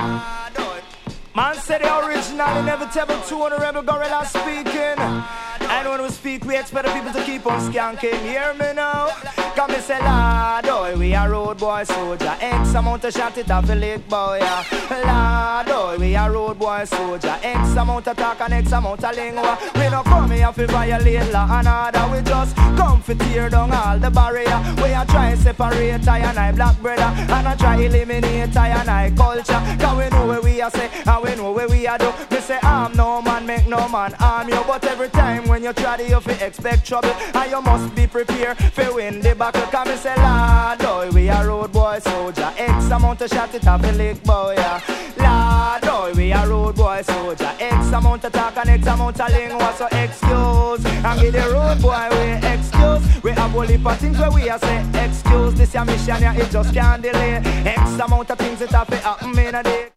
Man said the original, inevitable two on the rebel gorilla speaking. And when we speak, we expect the people to keep on skanking. Hear me now? Come and say, Lord, oh, we are road boy soldier. X amount of shot it off the lake boy, yeah. Lord, oh, we are road boy soldier. X amount of talk and X amount of lingua. We don't come here to violate law and order. We just come to tear down all the barrier. We are trying to separate I and I black brother. And I try to eliminate I and I culture. Cause we know where we are say, and we know where we are do. We say, I'm no man, make no man arm you. But every time when you try to, you expect trouble. And you must be prepared for win the battle. Come and say, Lord, oh, we are road boy soldier. X amount of shot it off the lake boy, yeah. Lord, oh, we are road boy soldier. X amount of talk and X amount of lingua. So excuse, and give the road boy we excuse. We have only for things where we are say excuse. This your mission, yeah, it just can't delay. X amount of things that have to happen in a day.